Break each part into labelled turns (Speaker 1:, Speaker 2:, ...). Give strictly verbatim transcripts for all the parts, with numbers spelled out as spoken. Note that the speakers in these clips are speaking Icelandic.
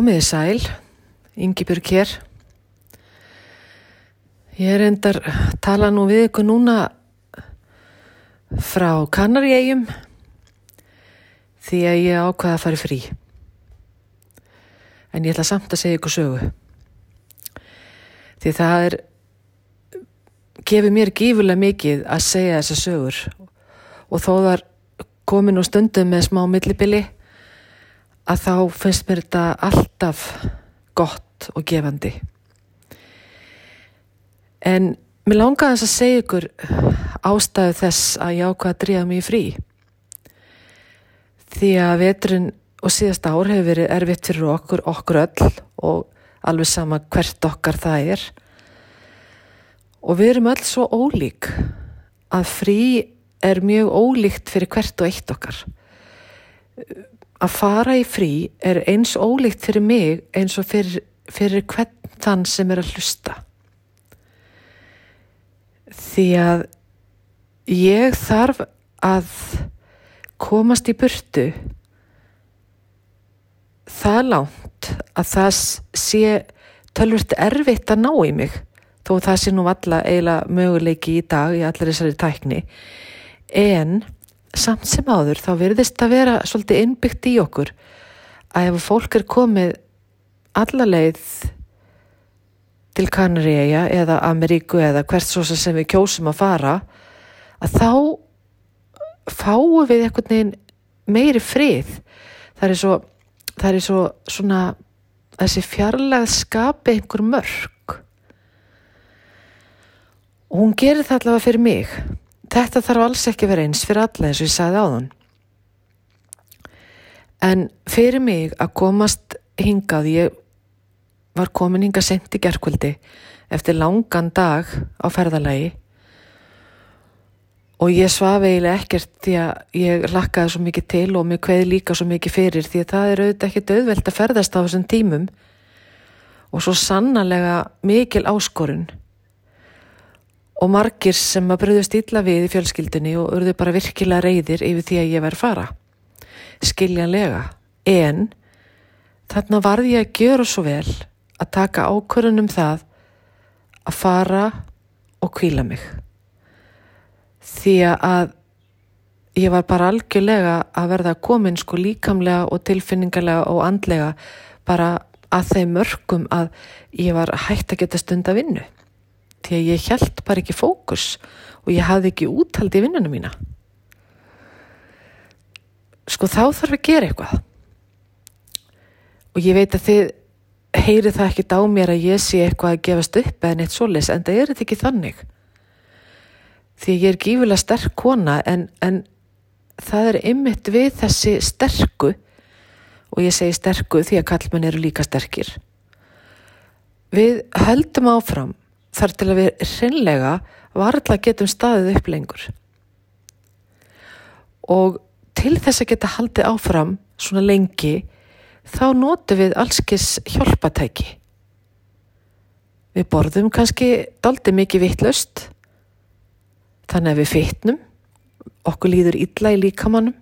Speaker 1: Komiði sæl, Ingibjörg hér. Ég er endar tala nú við ykkur núna frá Kanaríeyjum því að ég ákvaða að fara í frí. En ég ætla samt að segja ykkur sögu. Því það er, gefur mér gífurlega mikið að segja þessa sögur og þó þar komin og stundum með smá millibili að þá finnst mér þetta alltaf gott og gefandi. En mér langaði þess að segja ykkur ástæðu þess að ég ákvað að drífa mig í frí. Því að veturinn og síðasta ár hefur verið erfitt fyrir okkur, okkur öll og alveg sama hvert okkar það er. Og við erum öll svo ólík að frí er mjög ólíkt fyrir hvert og eitt okkar. Að fara í frí er eins ólíkt fyrir mig eins og fyrir, fyrir hvern þann sem er að hlusta. Því að ég þarf að komast í burtu það langt að það sé tölvört erfitt að ná í mig, þó það sé nú alla eiginlega möguleiki í dag í allir þessari tækni, en samt sem áður þá virðist að vera svolítið innbyggt í okkur að ef fólk er komið alla leið til Kanaríeyja eða Ameríku eða hvert svo sem við kjósum að fara, að þá fáum við einhvern veginn meiri frið. Það er svo, það er svo svona þessi fjarlægð skapi einhver mörk. Og hún gerir það allavega fyrir mig. Þetta þarf alls ekki vera eins fyrir alla eins og ég sagði áðan. En fyrir mig að komast hingað, ég var komin hingað seint í gærkvöldi eftir langan dag á ferðalagi og ég svaf eiginlega ekkert því að ég hlakkaði svo mikið til og mig kveið líka svo mikið fyrir því að það er auðvitað ekkert auðvelt að ferðast á þessum tímum og svo sannarlega mikil áskorun og margir sem að brugðust illa við í fjölskyldunni og urðu bara virkilega reiðir yfir því að ég væri að fara. Skiljanlega. En þarna varð ég að gjöra svo vel að taka ákvörðun um það að fara og hvíla mig. Því að ég var bara algjörlega að verða komin sko líkamlega og tilfinningalega og andlega bara að þeim mörkum að ég var hætt að geta stunda vinnu. Því að ég hélt bara ekki fókus og ég hafði ekki úthald í vinnuna mína. Sko þá þarf að gera eitthvað. Og ég veit að þið heyrið það ekkert á mér að ég sé eitthvað að gefast upp eða neitt svoleiðis, en það er þetta ekki þannig. Því ég er gífurlega sterk kona en, en það er einmitt við þessi sterku, og ég segi sterku því að karlmenn eru líka sterkir. Við höldum áfram þar til að við hreinlega varla getum staðið upp lengur. Og til þess að geta haldið áfram svona lengi þá notum við allskis hjálpatæki. Við borðum kannski dálítið mikið vitlaust, þannig að við fitnum, okkur líður illa í líkamannum.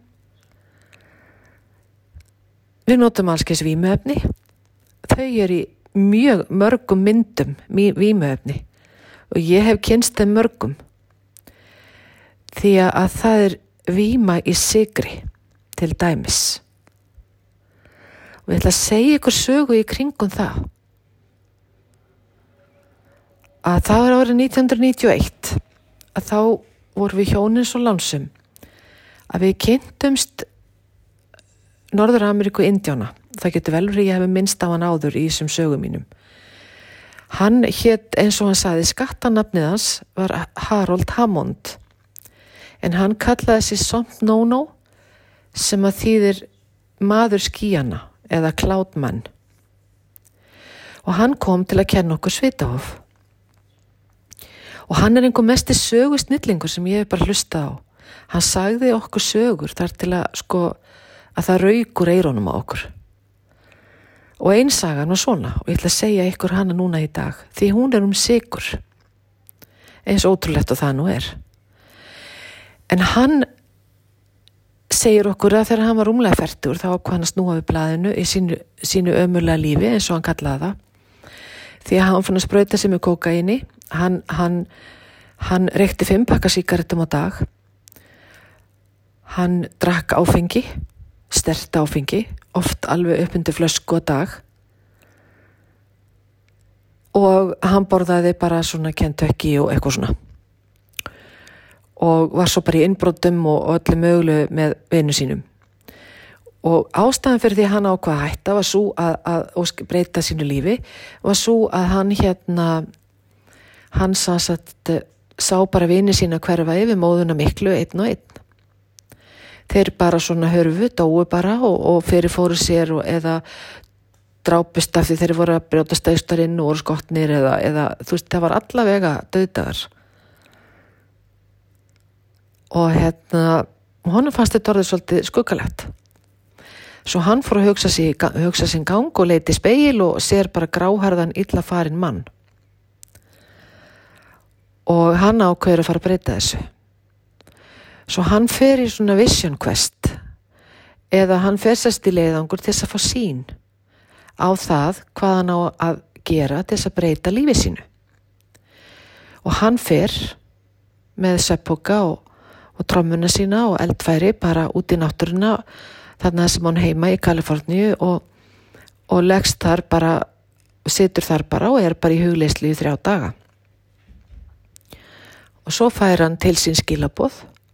Speaker 1: Við notum allskis vímuefni, þau eru í mjög mörgum myndum vímuefni og ég hef kynnst þeim mörgum því að það er víma í sykri til dæmis. Og ég ætla að segja ykkur sögu í kringum það. Að það var árið nítján hundruð níutíu og eitt að þá vorum við hjónin svo lánsum að við kynntumst Norður-Ameríku Indjána. Það getur vel verið ég hefði minnst á hann áður í þessum sögum mínum. Hann hét, eins og hann sagði, skattanafnið hans var Harold Hammond. En hann kallaði sig Somt Nónó sem að þýðir maður skýjana eða cloudman. Og hann kom til að kenna okkur svitahof. Og hann er einhver mesti sögu snillingur sem ég hef bara hlustað á. Hann sagði okkur sögur þar til að sko að það rauk úr eyrunum á okkur. Og ein sagan var svona og ég ætla að segja ykkur hana núna í dag því hún er um sykur. Eins ótrúlegt og það nú er. En hann segir okkur að þegar hann var rúmlega fertugur þá ákvað hann að snúa við blaðinu í sínu, sínu ömurlega lífi eins og hann kallaði það. Því að hann fann að sprauta sig með kókaíni, hann, hann, hann reykti fimm pakka sígarettum á dag, hann drakk áfengi, sterkt áfengi, oft alveg upp undir flösku á dag og hann borðaði bara svona Kentucky og eitthvað svona. Og var svo bara í innbrotum og öllu mögulegu með vinnu sínum. Og ástæðan fyrir því að hann ákvað að hætta var svo að, að, að breyta sínu lífi, var svo að hann hérna, hann sagt, sá bara vini sína hverfa yfir móðuna miklu einn og einn. Þeir bara svona hörfu, dóu bara og, og fyrir fóru sér og eða drápust af því þeir voru að brjóta staustarinn og voru skotnir eða, eða þú veist, það var allavega dauðdagar. Og hérna, honum fannst þetta orðið svolítið skuggalegt. Svo hann fór að hugsa sig, hugsa sig gang og leiti í spegil og sér bara gráharðan illa farinn mann. Og hann ákveður að fara að breyta þessu. Svo hann fer í svona vision quest eða hann fer sest í leiðangur til þess að fá sýn á það hvað hann á að gera til þess að breyta lífi sínu. Og hann fer með svefnpoka og og trommuna sína og eldfæri bara út í náttúruna þarna sem hann heima í Kaliforníu og, og leggst þar bara, situr þar bara og er bara í hugleyslu í þrjá daga. Og svo fær hann til sín skilaboð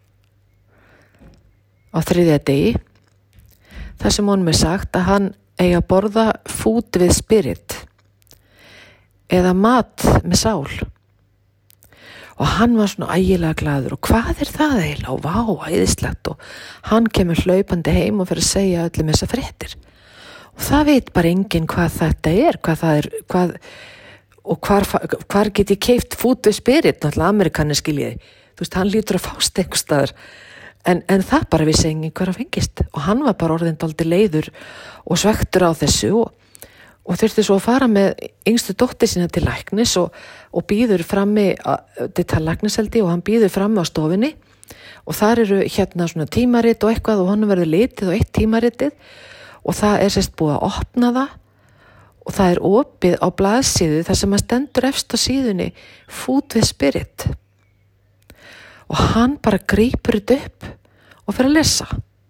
Speaker 1: á þriðja degi þar sem honum er sagt að hann eigi að borða food with spirit eða mat með sál. Og hann var svona ægilega glaður og hvað er það eiginlega og vá, æðislegt og hann kemur hlaupandi heim og fyrir að segja öllum þessar fréttir. Og það veit bara enginn hvað þetta er, hvað það er, hvað, og hvar, hvar get ég keypt food with spirit, náttúrulega Amerikanir skiljiði. Þú veist, hann lítur að fást einhvers staðar, en, en það bara vissi enginn hver að fengist. Og hann var bara orðinn dálítið leiður og svektur á þessu og og þurfti svo að fara með yngstu dóttir sína til læknis og, og býður frammi, til tannlæknisheldi og hann býður frammi á stofinni og þar eru hérna svona tímarit og eitthvað og hann verður litið og eitt tímaritið og það er sérst búið að opna það og það er opið á blaðsíðu þar sem að stendur efst á síðunni food with spirit og hann bara grípur þetta upp og fer að lesa.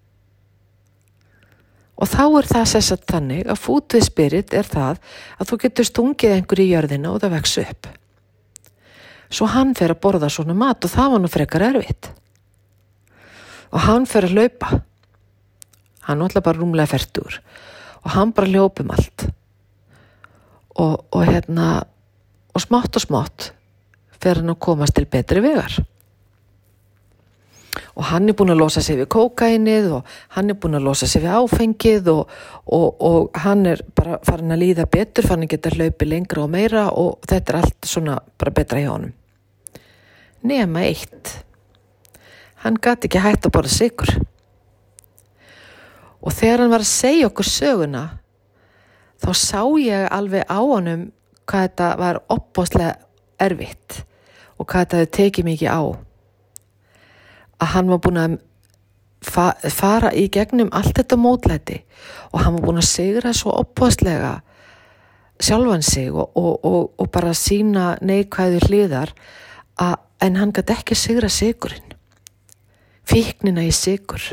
Speaker 1: Og þá er það sessat þannig að food with spirit er það að þú getur stungið einhver í jörðina og það vex upp. Svo hann fer að borða svona mat og það var nú frekar erfitt. Og hann fer að hlaupa. Hann var alltaf bara rúmlega fertugur. Og hann bara hljóp um allt. Og, og hérna, og smátt og smátt fer hann að komast til betri vegar. Og hann er búinn að losa sig við kókaínið og hann er búinn að losa sig við áfengið og, og, og hann er bara farin að líða betur, farin að geta hlaupið lengra og meira og þetta er allt svona bara betra hjá honum. Nema eitt. Hann gat ekki hætt að borða sykur. Og þegar hann var að segja okkur söguna, þá sá ég alveg á honum hvað þetta var opbóðslega erfitt og hvað þetta hefði tekið mikið á. Að hann var búinn að fa- fara í gegnum allt þetta mótlæti og hann var búinn að sigra svo opbóðslega sjálfan sig og, og, og, og bara sína neikvæðu hliðar að, en hann gat ekki sigra sykurinn, fíknina í sykur.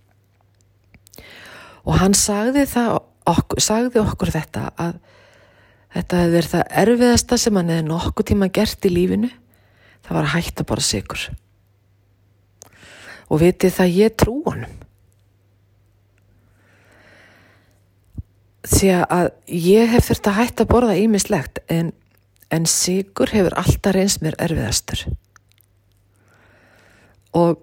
Speaker 1: Og hann sagði, það, okkur, sagði okkur þetta að þetta hefði verið það erfiðasta sem hann hefði nokkuð tíma gert í lífinu, það var að hætta bara sykur. Og vitið það ég trú honum. Því að ég hef þurft að hætta að borða ýmislegt en, en sykur hefur alltaf reynst mér erfiðastur. Og,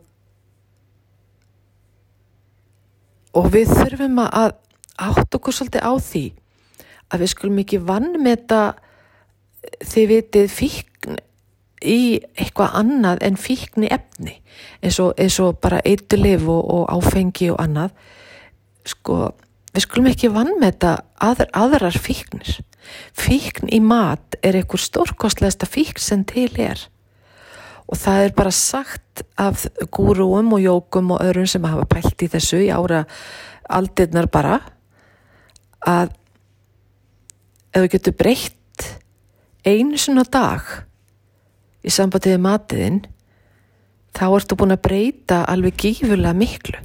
Speaker 1: og við þurfum að átta okkur svolítið á því að við skulum ekki vanmeta þið vitið fíkn í eitthvað annað en fíkni efni eins og, eins og bara eiturlyf og, og áfengi og annað sko, við skulum ekki vanmeta aðr, aðrar fíknir. Fíkn í mat er einhver stórkostlegasta fíkn sem til er og það er bara sagt af gúrúum og jókum og öðrum sem hafa pælt í þessu í ára aldirnar bara að ef þú getur breytt einu svona dag í sambandi við matiðinn þá ertu búin að breyta alveg gífurlega miklu.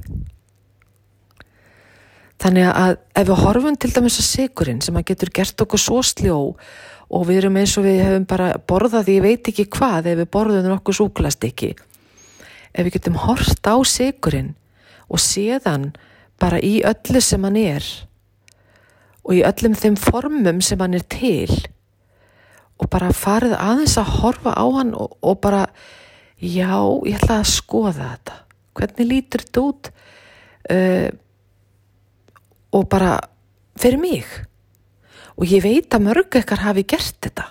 Speaker 1: Þannig að ef við horfum til dæmis að sykurinn sem að getur gert okkur svo sljó og við erum eins og við hefum bara borðað ég veit ekki hvað ef við borðum nokkuð súkkulaðistykki. Ef við getum horft á sykurinn og séðan bara í öllu sem hann er og í öllum þeim formum sem hann er til og bara farið aðeins að horfa á hann og, og bara já, ég ætla að skoða þetta. Hvernig lítur þetta út? Uh, og bara fyrir mig. Og ég veit að mörg ykkar hafi gert þetta.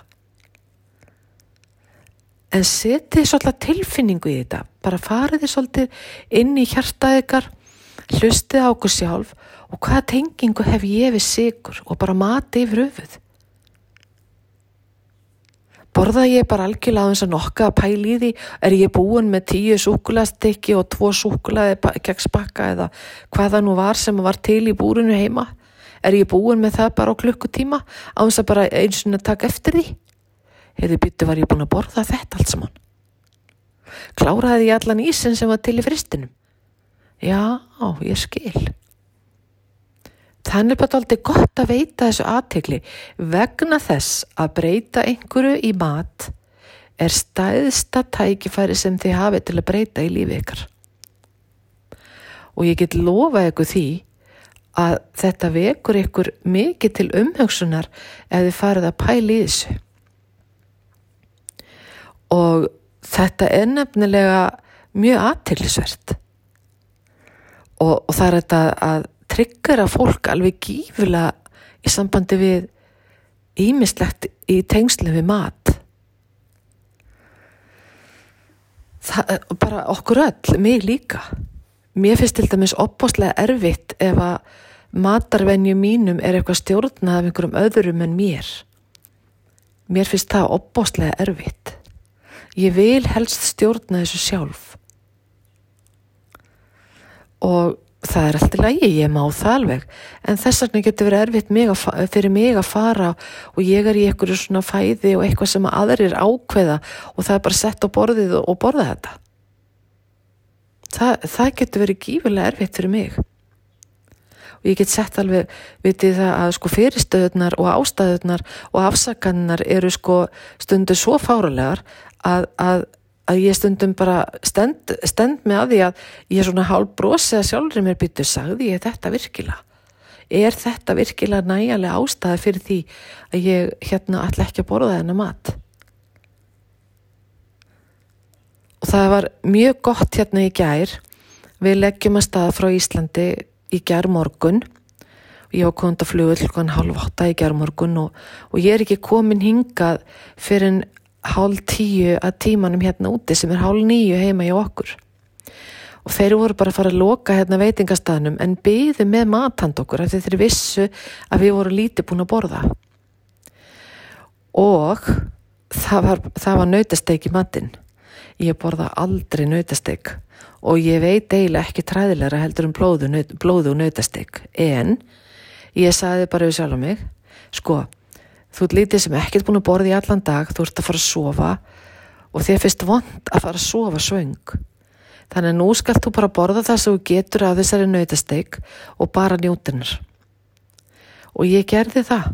Speaker 1: En setið svolítið tilfinningu í þetta. Bara farið þið svolítið inn í hjartað ykkar, hlustið á okkur sjálf og hvaða tengingu hef ég við sykur og bara mati yfir höfuð. Borða ég bara algjörlega aðeins að nokka að pæla í því, er ég búin með tíu súkkulaðistykki og tvo súkkulaði kexpakka eða hvað það nú var sem var til í búrinu heima? Er ég búin með það bara á klukkutíma á þess að bara eins og taka eftir því? Heiði byttu var ég búin að borða þetta allt saman. Kláraði ég allan ísinn sem var til í fristinum? Já, ég skil. Þannig er bara aldrei gott að veita þessu athygli vegna þess að breyta einhverju í mat er stæðsta tækifæri sem þið hafið til að breyta í lífi ykkar. Og ég get lofað ykkur því að þetta vekur ykkur mikið til umhugsunar ef þið farið að pæla í þessu. Og þetta er nefnilega mjög athyglisvert. Og, og það er þetta að tryggera fólk alveg gífulega í sambandi við ýmislegt í tengslum við mat. Það, bara okkur öll, mig líka. Mér finnst til dæmis opbóðslega erfitt ef að matarvenju mínum er eitthvað stjórnað af einhverjum öðrum en mér. Mér finnst það opbóðslega erfitt. Ég vil helst stjórna þessu sjálf. Og það er alltaf lagi, ég má það alveg. En þess vegna getur verið erfitt mig að, fyrir mig að fara og ég er í einhverju svona fæði og eitthvað sem aðrir ákveða og það er bara sett á borðið og, og borða þetta. Það, það getur verið gífurlega erfitt fyrir mig. Og ég get sett alveg, vitið það að sko fyrirstöðurnar og ástæðurnar og afsakanirnar eru sko stundu svo fáralegar að, að að ég stundum bara stend, stend með að því að ég er svona hálf brosið að sjálfri mér býttu, sagði ég þetta virkilega? Er þetta virkilega nægjanlega ástæða fyrir því að ég hérna ætla ekki að borða þennan mat? Og það var mjög gott hérna í gær. Við leggjum að stað frá Íslandi í gær morgun. Ég var komin á flugvöll klukkan hálf átta í gær morgun og, og ég er ekki komin hingað fyrir en hálf tíu að tímanum hérna úti sem er hálf níu heima hjá okkur. Og þeir voru bara að fara að loka hérna veitingastaðnum en biðu með mathand okkur af því þeir vissu að við vorum lítið búin að borða. Og það var, það var nautasteik í matinn. Ég borða aldrei nautasteik og ég veit eiginlega ekki træðilega heldur um blóðu, blóðu og nautasteik. En ég sagði bara við sjálf á mig, sko, þú ert lítið sem ekkert búin að borða í allan dag, þú ert að fara að sofa og þér finnst vont að fara að sofa svöng. Þannig að nú skalt þú bara borða það sem þú getur af þessari nautasteik og bara njótinnar. Og ég gerði það.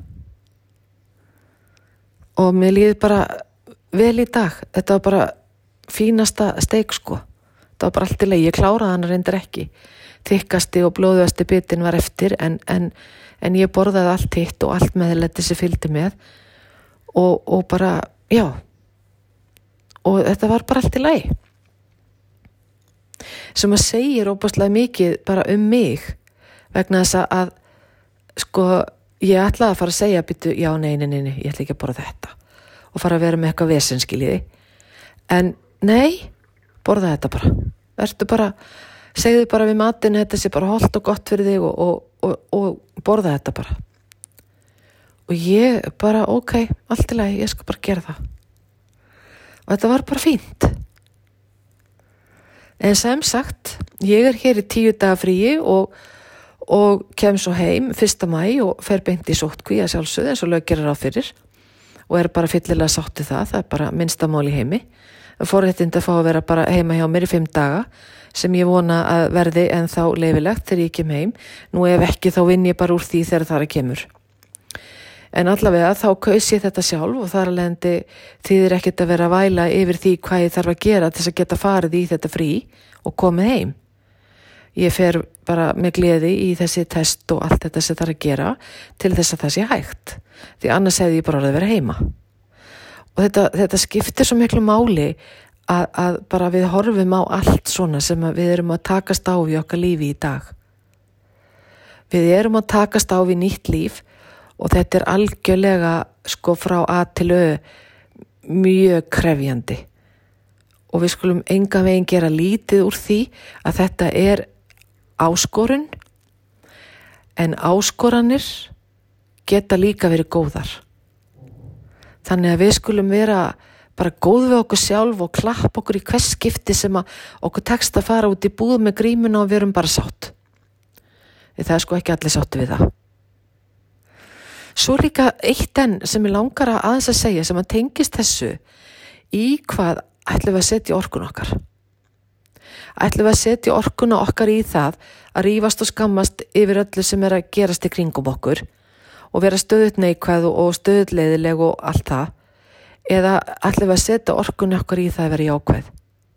Speaker 1: Og mér líði bara vel í dag. Þetta var bara fínasta steik sko. Það var bara allt í lagi. Ég kláraði hann reyndar ekki. Þykkasti og blóðuasti bitin var eftir en, en En ég borðaði allt hitt og allt meðlæti sem fylgdi með og, og bara, já, og þetta var bara allt í lagi. Sem að segja óbúslega mikið bara um mig vegna þess að, sko, ég ætlaði að fara að segja, býttu, já, nei, nei, nei, ég ætla ekki að borða þetta og fara að vera með eitthvað vesenskiliði. En nei, borða þetta bara. Vertu bara, segðu bara við matinu, þetta sé bara hollt og gott fyrir þig og, og Og, og borða þetta bara. Og ég bara, ok, allt í lagi, ég skal bara gera það. Og þetta var bara fínt. En sem sagt, ég er hér í tíu daga fríi og, og kem svo heim fyrsta maí og fer beint í sóttkví að sjálfsögðu eins og lög gerir ráð fyrir og er bara fyllilega sátt við það, það er bara minnsta mál í heimi. Forréttindi að fá að vera bara heima hjá mér í fimm daga sem ég vona að verði en þá leifilegt þegar ég kem heim. Nú ef ekki þá vinn ég bara úr því þegar það er kemur. En allavega þá kaus ég þetta sjálf og þar alveg endi þýðir ekkert að vera að væla yfir því hvað ég þarf að gera til þess að geta farið í þetta frí og komið heim. Ég fer bara með gleði í þessi test og allt þetta sem þarf að gera til þess að það sé hægt. Því annars hefði ég bara orðið að vera heima. Og þetta, þetta skiptir svo miklu máli að, að bara við horfum á allt svona sem við erum að takast á við okkar lífi í dag. Við erum að takast á við nýtt líf og þetta er algjörlega sko frá A til Ö mjög krefjandi. Og við skulum engan veginn gera lítið úr því að þetta er áskorun, en áskoranir geta líka verið góðar. Þannig að við skulum vera bara góð við okkur sjálf og klappa okkur í hvers skipti sem að okkur tekst að fara út í búð með grímuna og við erum bara sátt. Það er sko ekki allir sáttu við það. Svo líka eitt enn sem ég langar að aðeins að segja sem að tengist þessu í hvað ætlum við að setja orkun okkar. Ætlum við að setja orkuna okkar í það að rífast og skammast yfir öllu sem er að gerast í kringum okkur og vera stöðut neikvæð og stöðut leiðileg og allt það, eða ætlum við að setja orkuna okkar í það að vera jákvæð.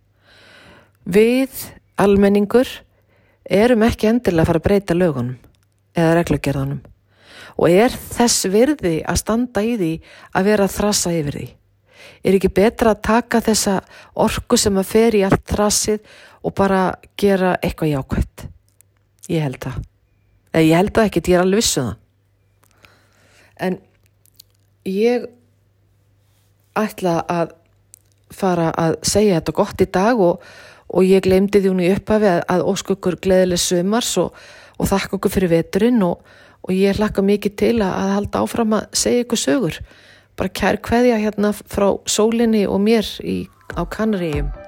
Speaker 1: Við, almenningur, erum ekki endilega að fara að breyta lögunum eða reglugerðunum. Og er þess virði að standa í því að vera að þrassa yfir því? Er ekki betra að taka þessa orku sem að fer í allt þrassið og bara gera eitthvað jákvætt? Ég held það. Eða ég held það ekki, ég er alveg viss um það. En ég ætla að fara að segja þetta gott í dag og, og ég gleymdi því hún í upphafi að, að óska ykkur gleðileg sumars og, og þakka ykkur fyrir veturinn og Og ég hlakka mikið til að halda áfram að segja ykkur sögur. Bara kær kveðja hérna frá sólinni og mér í, á Kanaríeyjum.